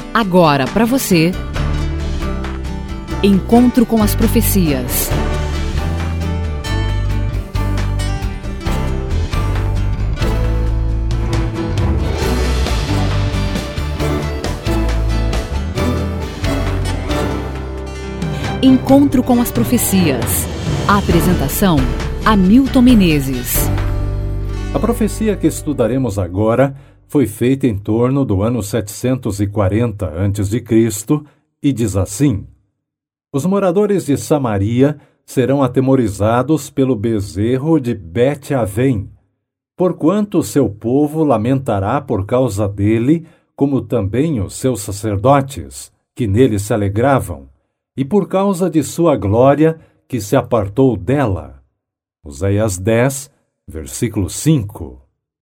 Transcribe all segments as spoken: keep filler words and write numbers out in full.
Agora para você, Encontro com as Profecias. Encontro com as Profecias. A apresentação: Hamilton Menezes. A profecia que estudaremos agora foi feita em torno do ano setecentos e quarenta antes de Cristo e diz assim: os moradores de Samaria serão atemorizados pelo bezerro de Bet-Avém, porquanto seu povo lamentará por causa dele, como também os seus sacerdotes, que nele se alegravam, e por causa de sua glória, que se apartou dela. Oséias dez, versículo cinco.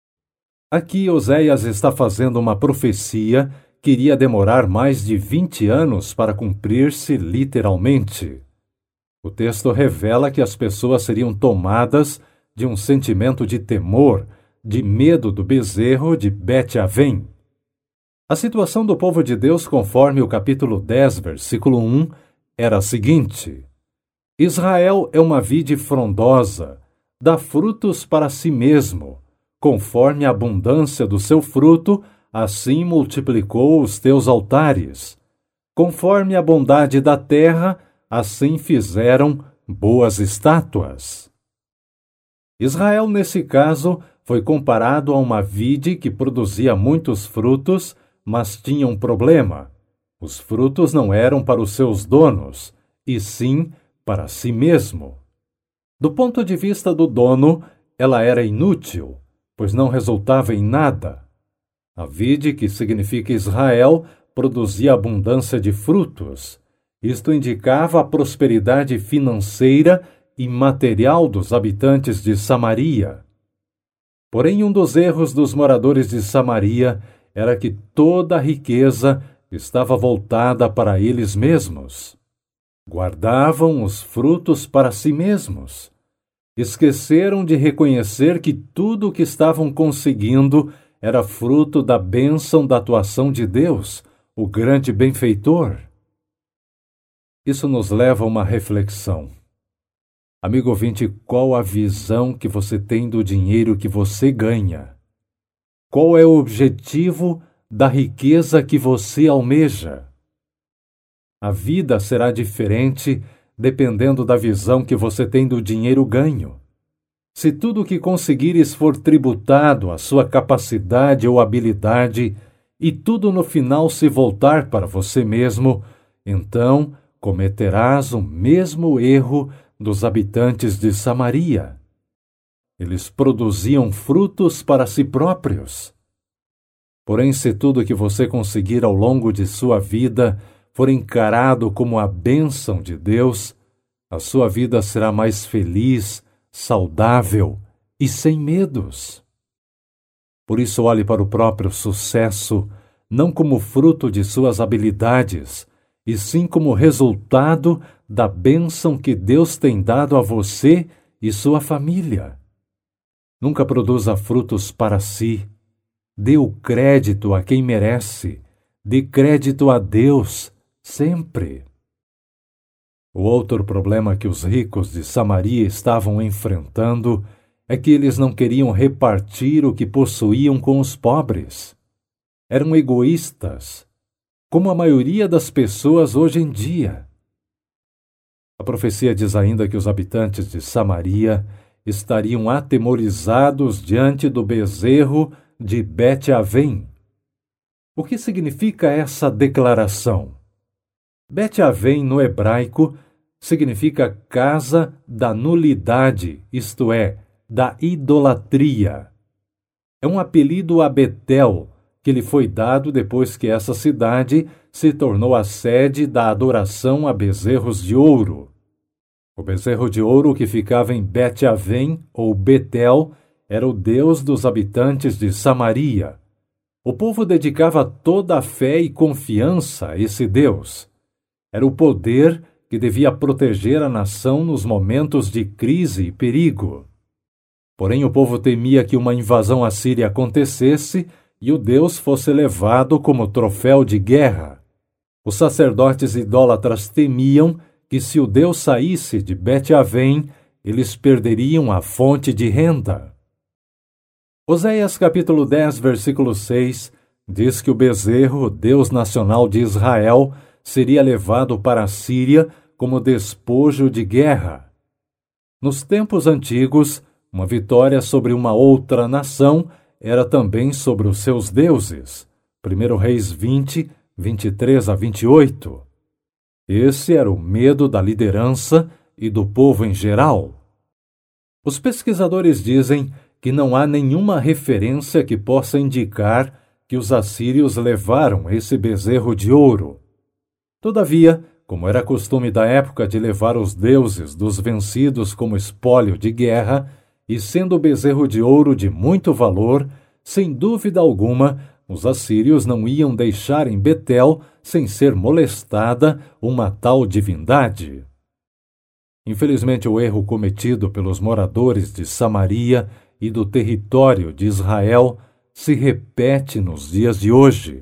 Aqui Oséias está fazendo uma profecia que iria demorar mais de vinte anos para cumprir-se literalmente. O texto revela que as pessoas seriam tomadas de um sentimento de temor, de medo do bezerro de Bet-Avém. A situação do povo de Deus, conforme o capítulo dez, versículo um, era a seguinte: Israel é uma vide frondosa, dá frutos para si mesmo. Conforme a abundância do seu fruto, assim multiplicou os teus altares. Conforme a bondade da terra, assim fizeram boas estátuas. Israel, nesse caso, foi comparado a uma vide que produzia muitos frutos, mas tinha um problema. Os frutos não eram para os seus donos, e sim para si mesmo. Do ponto de vista do dono, ela era inútil, pois não resultava em nada. A vide, que significa Israel, produzia abundância de frutos. Isto indicava a prosperidade financeira e material dos habitantes de Samaria. Porém, um dos erros dos moradores de Samaria era que toda a riqueza estava voltada para eles mesmos. Guardavam os frutos para si mesmos. Esqueceram de reconhecer que tudo o que estavam conseguindo era fruto da bênção da atuação de Deus, o grande benfeitor. Isso nos leva a uma reflexão. Amigo ouvinte, qual a visão que você tem do dinheiro que você ganha? Qual é o objetivo da riqueza que você almeja? A vida será diferente dependendo da visão que você tem do dinheiro ganho. Se tudo o que conseguires for tributado à sua capacidade ou habilidade, e tudo no final se voltar para você mesmo, então cometerás o mesmo erro dos habitantes de Samaria. Eles produziam frutos para si próprios. Porém, se tudo o que você conseguir ao longo de sua vida for encarado como a bênção de Deus, a sua vida será mais feliz, saudável e sem medos. Por isso, olhe para o próprio sucesso, não como fruto de suas habilidades, e sim como resultado da bênção que Deus tem dado a você e sua família. Nunca produza frutos para si. Dê o crédito a quem merece. Dê crédito a Deus, sempre. O outro problema que os ricos de Samaria estavam enfrentando é que eles não queriam repartir o que possuíam com os pobres. Eram egoístas, como a maioria das pessoas hoje em dia. A profecia diz ainda que os habitantes de Samaria estariam atemorizados diante do bezerro de Bet-Avém. O que significa essa declaração? Bet-Avém, no hebraico, significa casa da nulidade, isto é, da idolatria. É um apelido a Betel, que lhe foi dado depois que essa cidade se tornou a sede da adoração a bezerros de ouro. O bezerro de ouro que ficava em Bet-Avém, ou Betel, era o deus dos habitantes de Samaria. O povo dedicava toda a fé e confiança a esse deus. Era o poder que devia proteger a nação nos momentos de crise e perigo. Porém, o povo temia que uma invasão assíria acontecesse e o deus fosse levado como troféu de guerra. Os sacerdotes idólatras temiam que, se o deus saísse de Bet-Avém, eles perderiam a fonte de renda. Oséias capítulo dez, versículo seis, diz que o bezerro, deus nacional de Israel, seria levado para a Síria como despojo de guerra. Nos tempos antigos, uma vitória sobre uma outra nação era também sobre os seus deuses. primeiro Reis vinte, vinte e três a vinte e oito. Esse era o medo da liderança e do povo em geral. Os pesquisadores dizem que não há nenhuma referência que possa indicar que os assírios levaram esse bezerro de ouro. Todavia, como era costume da época de levar os deuses dos vencidos como espólio de guerra, e sendo o bezerro de ouro de muito valor, sem dúvida alguma, os assírios não iam deixar em Betel sem ser molestada uma tal divindade. Infelizmente, o erro cometido pelos moradores de Samaria e do território de Israel se repete nos dias de hoje.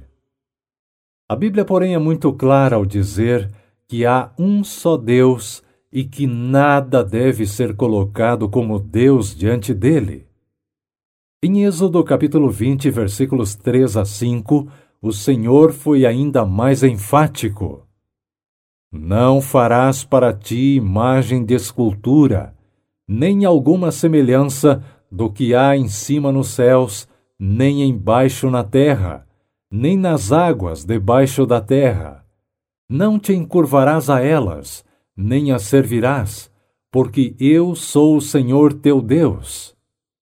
A Bíblia, porém, é muito clara ao dizer que há um só Deus e que nada deve ser colocado como Deus diante dele. Em Êxodo capítulo vinte, versículos três a cinco, o Senhor foi ainda mais enfático. Não farás para ti imagem de escultura, nem alguma semelhança do que há em cima nos céus, nem embaixo na terra, nem nas águas debaixo da terra. Não te encurvarás a elas, nem as servirás, porque eu sou o Senhor teu Deus.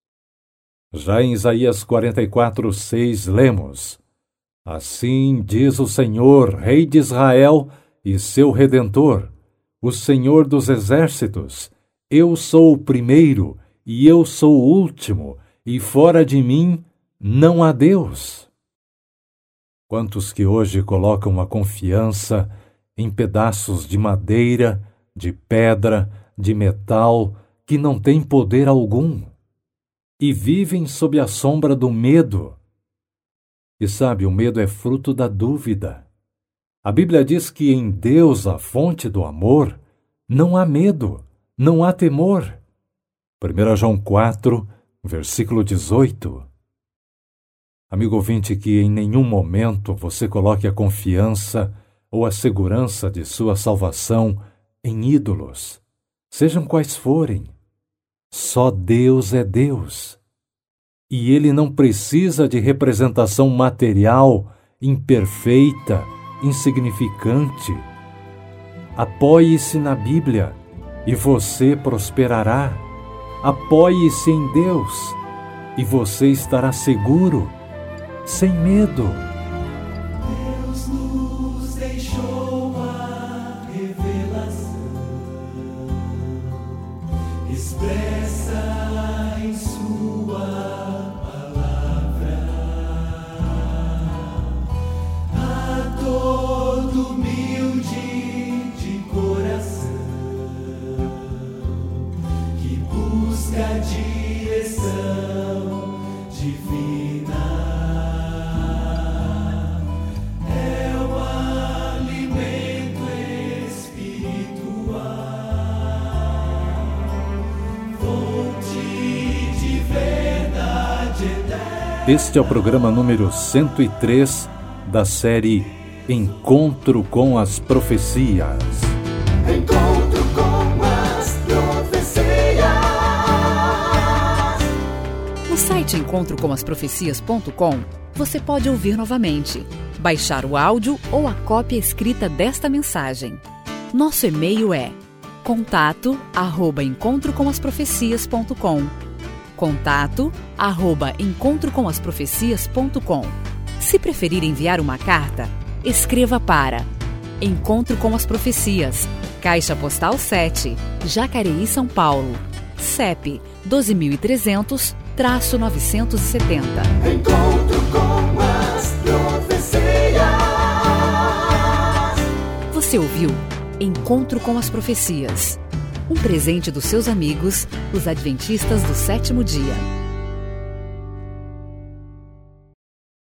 Já em Isaías quarenta e quatro, seis, lemos: Assim diz o Senhor, Rei de Israel e seu Redentor, o Senhor dos Exércitos: Eu sou o primeiro e eu sou o último, e fora de mim não há Deus. Quantos que hoje colocam a confiança em pedaços de madeira, de pedra, de metal, que não têm poder algum, e vivem sob a sombra do medo. E sabe, o medo é fruto da dúvida. A Bíblia diz que em Deus, a fonte do amor, não há medo, não há temor. primeiro João quatro, versículo dezoito. Amigo ouvinte, que em nenhum momento você coloque a confiança ou a segurança de sua salvação em ídolos, sejam quais forem. Só Deus é Deus. E Ele não precisa de representação material, imperfeita, insignificante. Apoie-se na Bíblia e você prosperará. Apoie-se em Deus e você estará seguro, sem medo. Deus nos deixou a revelação expressa em sua palavra a todo humilde de coração que busca a direção divina. É o alimento espiritual, fonte de verdade eterna. Este é o programa número cento e três da série Encontro com as Profecias. Encontro com as profecias. No site encontro com as profecias ponto com, você pode ouvir novamente, baixar o áudio ou a cópia escrita desta mensagem. Nosso e-mail é contato arroba encontro com as profecias ponto com. Contato arroba encontro com as profecias ponto com. Se preferir enviar uma carta, escreva para Encontro com as Profecias, Caixa Postal sete, Jacareí, São Paulo, C E P doze mil e trezentos, novecentos e setenta. Encontro com as profecias. Você ouviu Encontro com as Profecias, um presente dos seus amigos, os Adventistas do Sétimo Dia.